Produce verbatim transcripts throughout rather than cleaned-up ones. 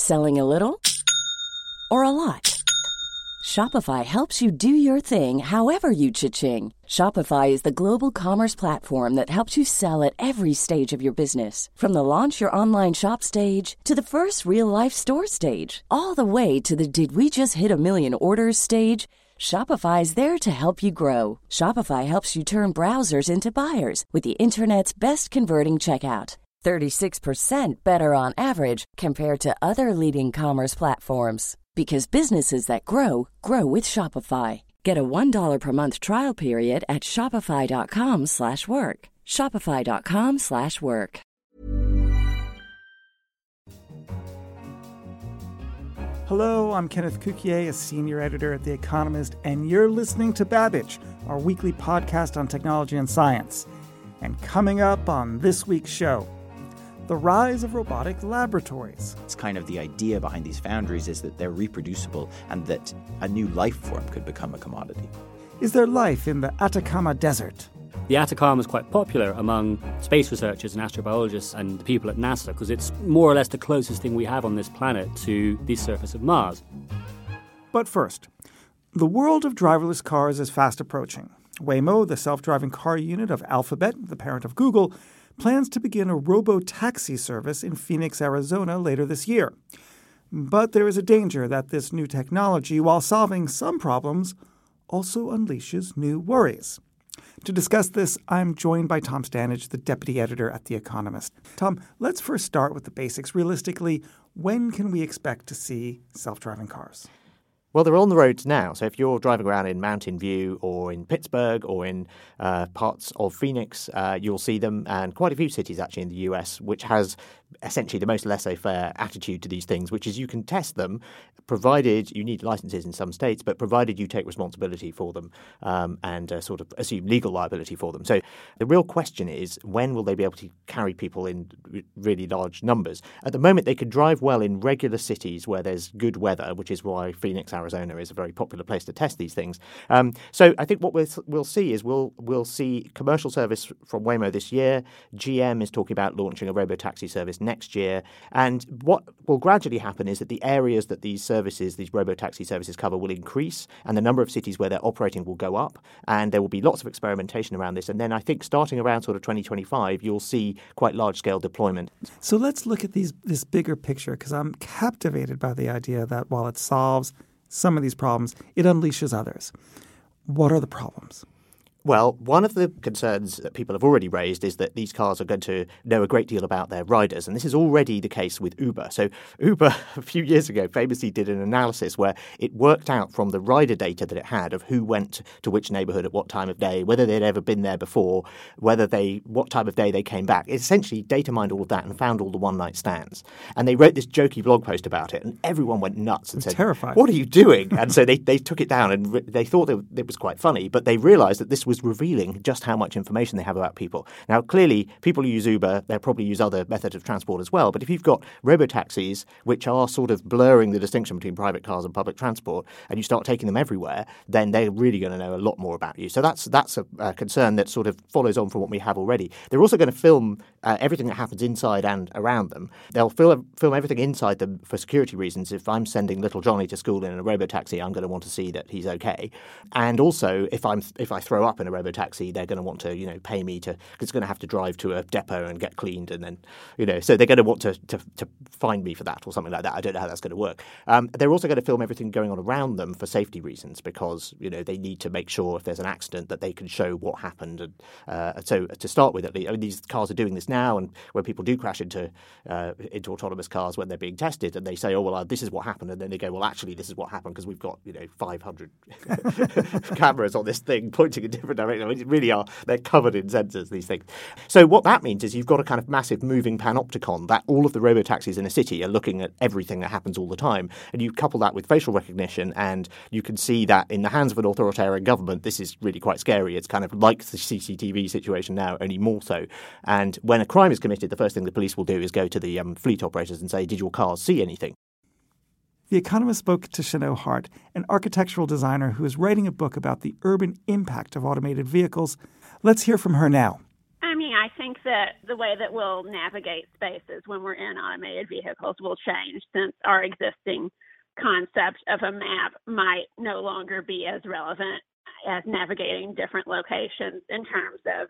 Selling a little or a lot? Shopify helps you do your thing however you cha-ching. Shopify is the global commerce platform that helps you sell at every stage of your business. From the launch your online shop stage to the first real-life store stage, all the way to the did we just hit a million orders stage. Shopify is there to help you grow. Shopify helps you turn browsers into buyers with the internet's best converting checkout. thirty-six percent better on average compared to other leading commerce platforms. Because businesses that grow, grow with Shopify. Get a one dollar per month trial period at shopify.com slash work. Shopify.com slash work. Hello, I'm Kenneth Cukier, a senior editor at The Economist, and you're listening to Babbage, our weekly podcast on technology and science. And coming up on this week's show, the rise of robotic laboratories. It's kind of the idea behind these foundries is that they're reproducible and that a new life form could become a commodity. Is there life in the Atacama Desert? The Atacama is quite popular among space researchers and astrobiologists and the people at NASA because it's more or less the closest thing we have on this planet to the surface of Mars. But first, the world of driverless cars is fast approaching. Waymo, the self-driving car unit of Alphabet, the parent of Google, plans to begin a robo-taxi service in Phoenix, Arizona later this year. But there is a danger that this new technology, while solving some problems, also unleashes new worries. To discuss this, I'm joined by Tom Standage, the deputy editor at The Economist. Tom, let's first start with the basics. Realistically, when can we expect to see self-driving cars? Well, they're on the roads now. So if you're driving around in Mountain View or in Pittsburgh or in uh, parts of Phoenix, uh, you'll see them, and quite a few cities actually in the U S, which has essentially the most laissez-faire attitude to these things, which is you can test them provided you need licenses in some states, but provided you take responsibility for them um, and uh, sort of assume legal liability for them. So the real question is, when will they be able to carry people in r- really large numbers? At the moment, they could drive well in regular cities where there's good weather, which is why Phoenix, Arizona is a very popular place to test these things. Um, so I think what we'll, we'll see is we'll we'll see commercial service from Waymo this year. G M is talking about launching a robo-taxi service next year. And what will gradually happen is that the areas that these services, these robo-taxi services cover will increase, and the number of cities where they're operating will go up, and there will be lots of experimentation around this. And then I think starting around sort of twenty twenty-five, you'll see quite large-scale deployment. So let's look at these this bigger picture, because I'm captivated by the idea that while it solves some of these problems, it unleashes others. What are the problems? Well, one of the concerns that people have already raised is that these cars are going to know a great deal about their riders. And this is already the case with Uber. So Uber, a few years ago, famously did an analysis where it worked out from the rider data that it had of who went to which neighborhood at what time of day, whether they'd ever been there before, whether they, what time of day they came back. It essentially data mined all of that and found all the one-night stands. And they wrote this jokey blog post about it, and everyone went nuts and I'm said, terrified. "What are you doing?" And so they, they took it down, and re- they thought it, it was quite funny, but they realized that this was revealing just how much information they have about people. Now, clearly, people who use Uber, they'll probably use other methods of transport as well. But if you've got robo-taxis, which are sort of blurring the distinction between private cars and public transport, and you start taking them everywhere, then they're really going to know a lot more about you. So that's that's a, a concern that sort of follows on from what we have already. They're also going to film uh, everything that happens inside and around them. They'll film, film everything inside them for security reasons. If I'm sending little Johnny to school in a robo-taxi, I'm going to want to see that he's okay. And also, if I'm if I throw up in a robo-taxi, they're going to want to, you know, pay me to, because it's going to have to drive to a depot and get cleaned, and then, you know, so they're going to want to, to, to find me for that or something like that. I don't know how that's going to work. Um, they're also going to film everything going on around them for safety reasons, because, you know, they need to make sure if there's an accident that they can show what happened. And uh, so to start with, at least, I mean, these cars are doing this now, and when people do crash into uh, into autonomous cars when they're being tested, and they say, oh, well, uh, this is what happened, and then they go, well, actually, this is what happened because we've got, you know, five hundred cameras on this thing pointing in different directions. I mean, it really are, they're covered in sensors, these things. So what that means is you've got a kind of massive moving panopticon that all of the robo-taxis in a city are looking at everything that happens all the time. And you couple that with facial recognition, and you can see that in the hands of an authoritarian government, this is really quite scary. It's kind of like the C C T V situation now, only more so. And when a crime is committed, the first thing the police will do is go to the um, fleet operators and say, did your cars see anything? The Economist spoke to Chanel Hart, an architectural designer who is writing a book about the urban impact of automated vehicles. Let's hear from her now. I mean, I think that the way that we'll navigate spaces when we're in automated vehicles will change, since our existing concept of a map might no longer be as relevant as navigating different locations in terms of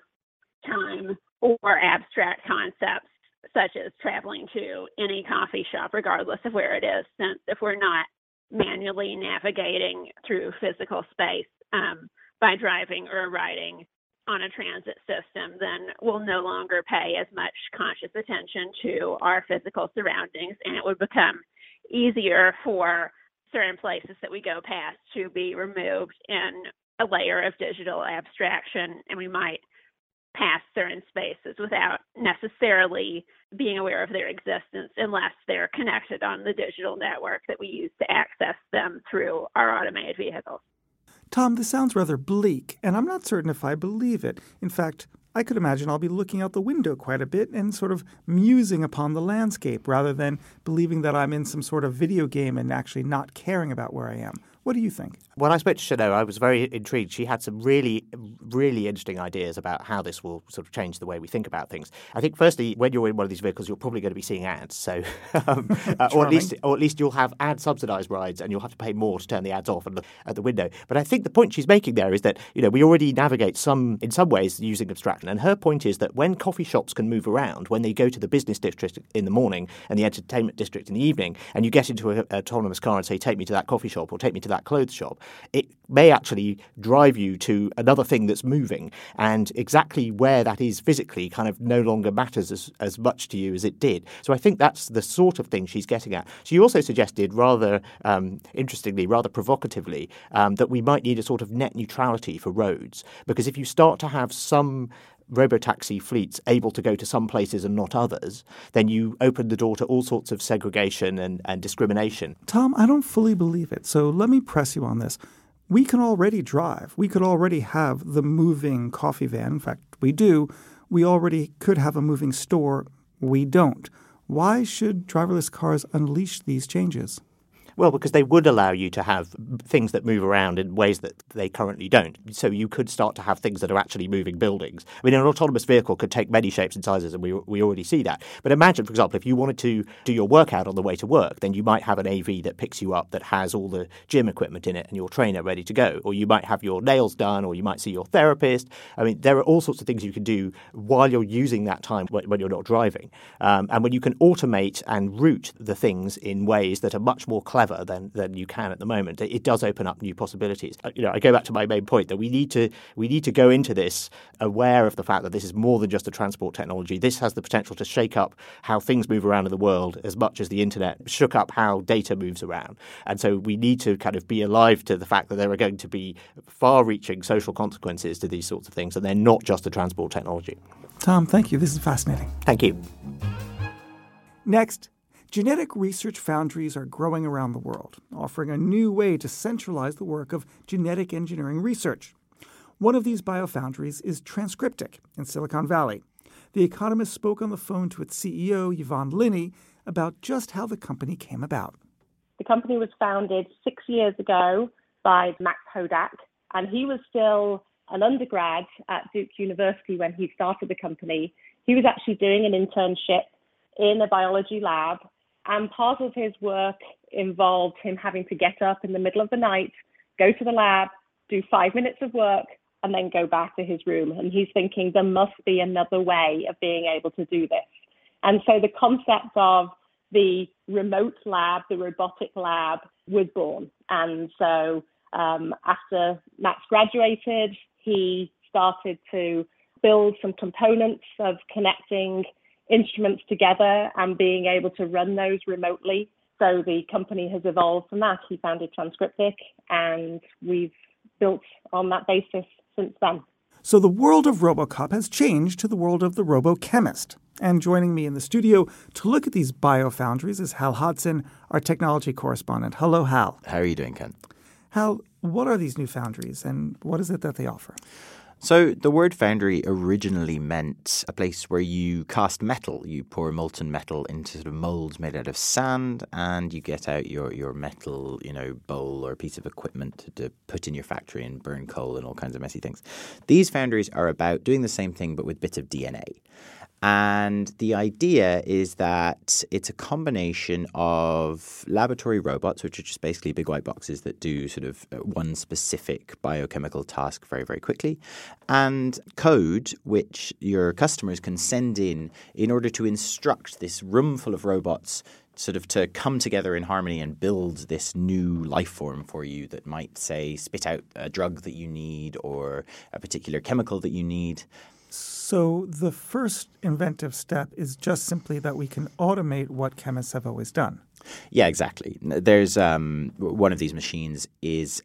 time or abstract concepts, such as traveling to any coffee shop, regardless of where it is, since if we're not manually navigating through physical space um, by driving or riding on a transit system, then we'll no longer pay as much conscious attention to our physical surroundings, and it would become easier for certain places that we go past to be removed in a layer of digital abstraction, and we might pass certain spaces without necessarily being aware of their existence unless they're connected on the digital network that we use to access them through our automated vehicles. Tom, this sounds rather bleak, and I'm not certain if I believe it. In fact, I could imagine I'll be looking out the window quite a bit and sort of musing upon the landscape rather than believing that I'm in some sort of video game and actually not caring about where I am. What do you think? When I spoke to Chanel, I was very intrigued. She had some really, really interesting ideas about how this will sort of change the way we think about things. I think, firstly, when you're in one of these vehicles, you're probably going to be seeing ads. So, um, uh, or at least, or at least you'll have ad-subsidized rides, and you'll have to pay more to turn the ads off and look at the window. But I think the point she's making there is that, you know, we already navigate some, in some ways, using abstraction. And her point is that when coffee shops can move around, when they go to the business district in the morning and the entertainment district in the evening, and you get into an autonomous car and say, take me to that coffee shop or take me to that clothes shop, it may actually drive you to another thing that's moving, and exactly where that is physically kind of no longer matters as, as much to you as it did. So I think that's the sort of thing she's getting at. She also suggested, rather um, interestingly, rather provocatively, um, that we might need a sort of net neutrality for roads, because if you start to have some robotaxi fleets able to go to some places and not others, then you open the door to all sorts of segregation and, and discrimination. Tom, I don't fully believe it, so let me press you on this. We can already drive. We could already have the moving coffee van. In fact, we do. We already could have a moving store. We don't. Why should driverless cars unleash these changes? Well, because they would allow you to have things that move around in ways that they currently don't. So you could start to have things that are actually moving buildings. I mean, an autonomous vehicle could take many shapes and sizes, and we we already see that. But imagine, for example, if you wanted to do your workout on the way to work, then you might have an A V that picks you up that has all the gym equipment in it and your trainer ready to go. Or you might have your nails done, or you might see your therapist. I mean, there are all sorts of things you can do while you're using that time when you're not driving. Um, and when you can automate and route the things in ways that are much more clever than, than you can at the moment, it does open up new possibilities. You know, I go back to my main point that we need to we need to go into this aware of the fact that this is more than just a transport technology. This has the potential to shake up how things move around in the world as much as the internet shook up how data moves around. And so we need to kind of be alive to the fact that there are going to be far-reaching social consequences to these sorts of things, and they're not just a transport technology. Tom, thank you. This is fascinating. Thank you. Next, genetic research foundries are growing around the world, offering a new way to centralize the work of genetic engineering research. One of these biofoundries is Transcriptic in Silicon Valley. The Economist spoke on the phone to its C E O, Yvonne Linney, about just how the company came about. The company was founded six years ago by Max Hodak, and he was still an undergrad at Duke University when he started the company. He was actually doing an internship in a biology lab, and part of his work involved him having to get up in the middle of the night, go to the lab, do five minutes of work, and then go back to his room. And he's thinking there must be another way of being able to do this. And so the concept of the remote lab, the robotic lab, was born. And so um, after Max graduated, he started to build some components of connecting instruments together and being able to run those remotely. So the company has evolved from that. He founded Transcriptic, and we've built on that basis since then. So the world of RoboCop has changed to the world of the RoboChemist. And joining me in the studio to look at these biofoundries is Hal Hodson, our technology correspondent. Hello, Hal. How are you doing, Ken? Hal, what are these new foundries, and what is it that they offer? So the word foundry originally meant a place where you cast metal. You pour molten metal into sort of molds made out of sand, and you get out your, your metal, you know, bowl or piece of equipment to, to put in your factory and burn coal and all kinds of messy things. These foundries are about doing the same thing but with bits of D N A. And the idea is that it's a combination of laboratory robots, which are just basically big white boxes that do sort of one specific biochemical task very, very quickly, and code, which your customers can send in in order to instruct this room full of robots sort of to come together in harmony and build this new life form for you that might, say, spit out a drug that you need or a particular chemical that you need. So the first inventive step is just simply that we can automate what chemists have always done. Yeah, exactly. There's um, one of these machines is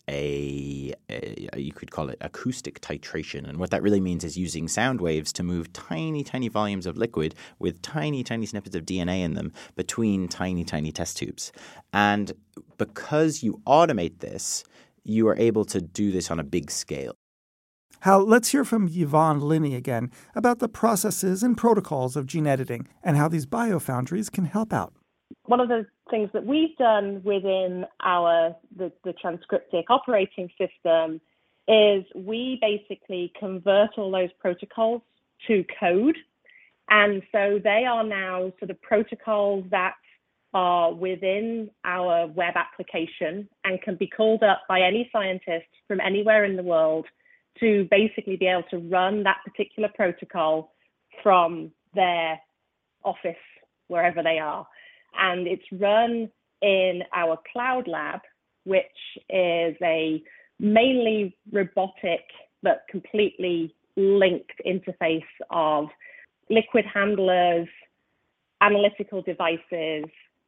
a, a you could call it acoustic titration, and what that really means is using sound waves to move tiny, tiny volumes of liquid with tiny, tiny snippets of D N A in them between tiny, tiny test tubes. And because you automate this, you are able to do this on a big scale. Hal, let's hear from Yvonne Linney again about the processes and protocols of gene editing and how these biofoundries can help out. One of the things that we've done within our the, the Transcriptic operating system is we basically convert all those protocols to code. And so they are now sort of protocols that are within our web application and can be called up by any scientist from anywhere in the world to basically be able to run that particular protocol from their office, wherever they are. And it's run in our cloud lab, which is a mainly robotic but completely linked interface of liquid handlers, analytical devices,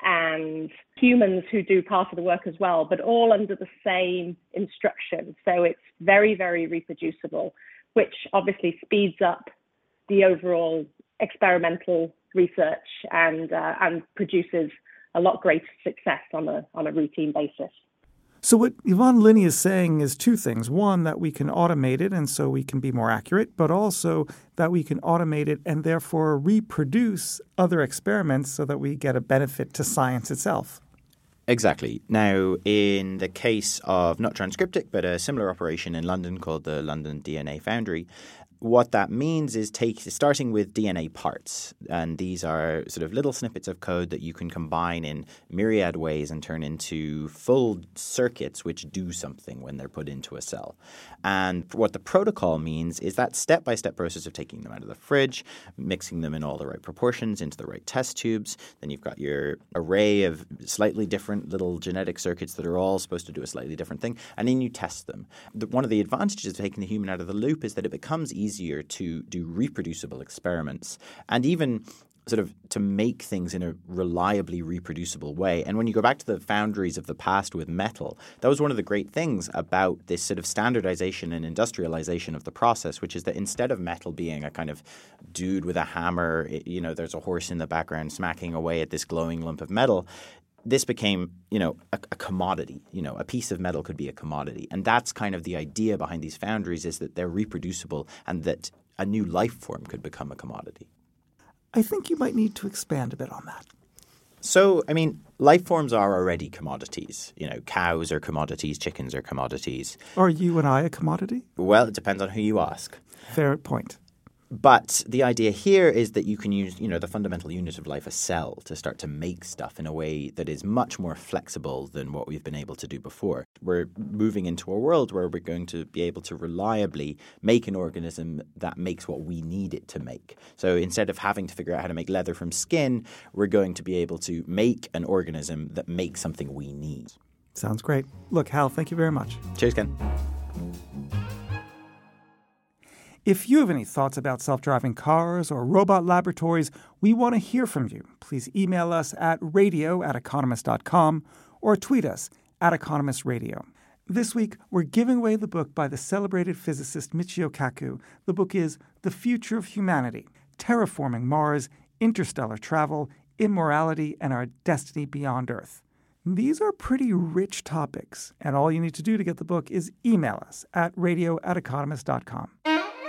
and humans who do part of the work as well, but all under the same instruction. So it's very, very reproducible, which obviously speeds up the overall experimental research and uh, and produces a lot greater success on a on a routine basis. So what Yvonne Linney is saying is two things. One, that we can automate it and so we can be more accurate, but also that we can automate it and therefore reproduce other experiments so that we get a benefit to science itself. Exactly. Now, in the case of not Transcriptic, but a similar operation in London called the London D N A Foundry, what that means is take starting with D N A parts, and these are sort of little snippets of code that you can combine in myriad ways and turn into full circuits which do something when they're put into a cell. And what the protocol means is that step-by-step process of taking them out of the fridge, mixing them in all the right proportions into the right test tubes. Then you've got your array of slightly different little genetic circuits that are all supposed to do a slightly different thing, and then you test them. The, one of the advantages of taking the human out of the loop is that it becomes easier easier to do reproducible experiments and even sort of to make things in a reliably reproducible way. And when you go back to the foundries of the past with metal, that was one of the great things about this sort of standardization and industrialization of the process, which is that instead of metal being a kind of dude with a hammer, you know, there's a horse in the background smacking away at this glowing lump of metal, this became, you know, a, a commodity. You know, a piece of metal could be a commodity. And that's kind of the idea behind these foundries, is that they're reproducible and that a new life form could become a commodity. I think you might need to expand a bit on that. So, I mean, life forms are already commodities. You know, cows are commodities, chickens are commodities. Are you and I a commodity? Well, it depends on who you ask. Fair point. But the idea here is that you can use, you know, the fundamental unit of life, a cell, to start to make stuff in a way that is much more flexible than what we've been able to do before. We're moving into a world where we're going to be able to reliably make an organism that makes what we need it to make. So instead of having to figure out how to make leather from skin, we're going to be able to make an organism that makes something we need. Sounds great. Look, Hal, thank you very much. Cheers, Ken. If you have any thoughts about self-driving cars or robot laboratories, we want to hear from you. Please email us at radio at economist dot com or tweet us at Economist Radio. This week, we're giving away the book by the celebrated physicist Michio Kaku. The book is The Future of Humanity, Terraforming Mars, Interstellar Travel, Immorality, and Our Destiny Beyond Earth. These are pretty rich topics, and all you need to do to get the book is email us at radio at economist dot com.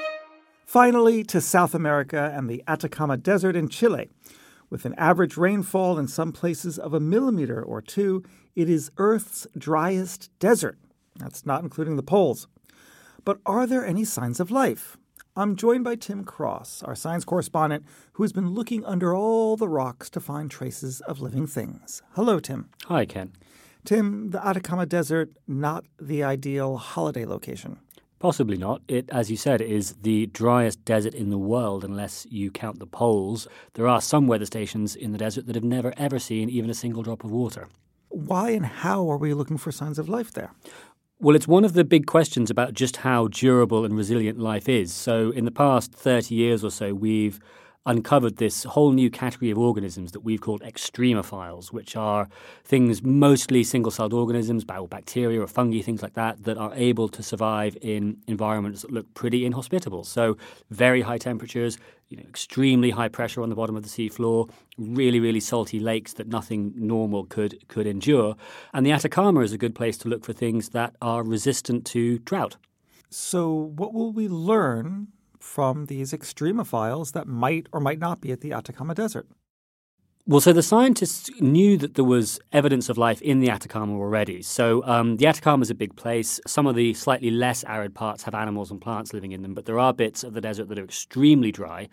Finally, to South America and the Atacama Desert in Chile. With an average rainfall in some places of a millimeter or two, it is Earth's driest desert. That's not including the poles. But are there any signs of life? I'm joined by Tim Cross, our science correspondent, who has been looking under all the rocks to find traces of living things. Hello, Tim. Hi, Ken. Tim, the Atacama Desert, not the ideal holiday location. Possibly not. It, as you said, is the driest desert in the world unless you count the poles. There are some weather stations in the desert that have never, ever seen even a single drop of water. Why and how are we looking for signs of life there? Well, it's one of the big questions about just how durable and resilient life is. So in the past thirty years or so, we've uncovered this whole new category of organisms that we've called extremophiles, which are things, mostly single-celled organisms, bacteria or fungi, things like that, that are able to survive in environments that look pretty inhospitable. So very high temperatures, you know, extremely high pressure on the bottom of the seafloor, really, really salty lakes that nothing normal could could endure. And the Atacama is a good place to look for things that are resistant to drought. So what will we learn from these extremophiles that might or might not be at the Atacama Desert? Well, so the scientists knew that there was evidence of life in the Atacama already. So um, the Atacama is a big place. Some of the slightly less arid parts have animals and plants living in them, but there are bits of the desert that are extremely dry.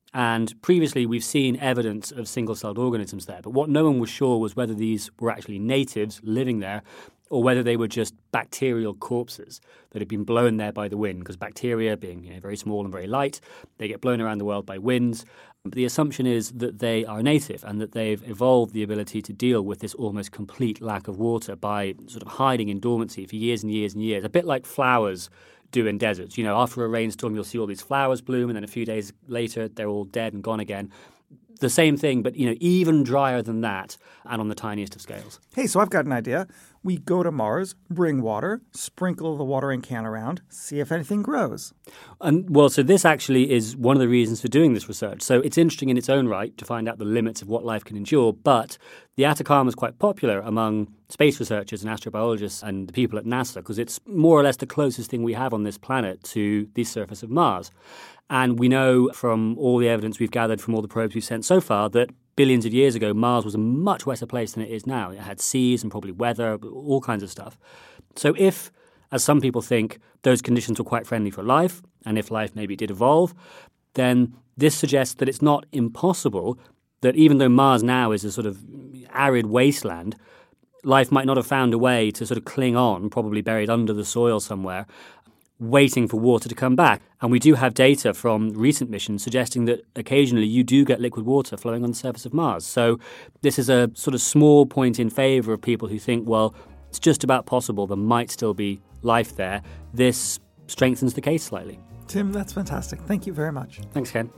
And previously we've seen evidence of single-celled organisms there. But what no one was sure was whether these were actually natives living there or whether they were just bacterial corpses that had been blown there by the wind, because bacteria, being you know, very small and very light, they get blown around the world by winds. But the assumption is that they are native and that they've evolved the ability to deal with this almost complete lack of water by sort of hiding in dormancy for years and years and years, a bit like flowers do in deserts. You know, after a rainstorm, you'll see all these flowers bloom, and then a few days later, they're all dead and gone again. The same thing, but, you know, even drier than that and on the tiniest of scales. Hey, so I've got an idea. We go to Mars, bring water, sprinkle the watering can around, see if anything grows. And well, so this actually is one of the reasons for doing this research. So it's interesting in its own right to find out the limits of what life can endure, but the Atacama is quite popular among space researchers and astrobiologists and the people at NASA because it's more or less the closest thing we have on this planet to the surface of Mars. And we know from all the evidence we've gathered from all the probes we've sent so far that billions of years ago, Mars was a much wetter place than it is now. It had seas and probably weather, all kinds of stuff. So if, as some people think, those conditions were quite friendly for life, and if life maybe did evolve, then this suggests that it's not impossible that even though Mars now is a sort of arid wasteland, life might not have found a way to sort of cling on, probably buried under the soil somewhere, waiting for water to come back. And we do have data from recent missions suggesting that occasionally you do get liquid water flowing on the surface of Mars. So this is a sort of small point in favor of people who think, well, it's just about possible there might still be life there. This strengthens the case slightly. Tim, that's fantastic. Thank you very much. Thanks, Ken.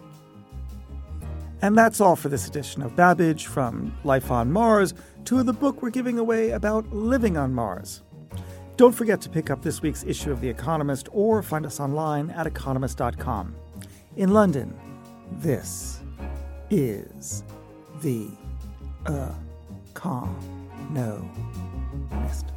And that's all for this edition of Babbage, from Life on Mars to the book we're giving away about living on Mars. Don't forget to pick up this week's issue of The Economist or find us online at economist dot com. In London, this is The Economist.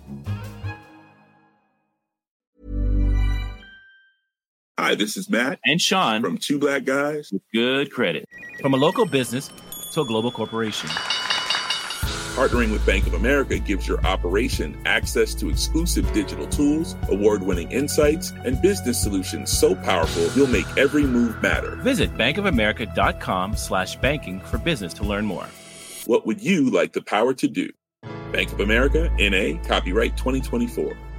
Hi, this is Matt and Sean from Two Black Guys with Good Credit. From a local business to a global corporation, partnering with Bank of America gives your operation access to exclusive digital tools, award-winning insights, and business solutions so powerful you'll make every move matter. Visit bankofamerica.com slash banking for business to learn more. What would you like the power to do? Bank of America, N A, copyright twenty twenty-four.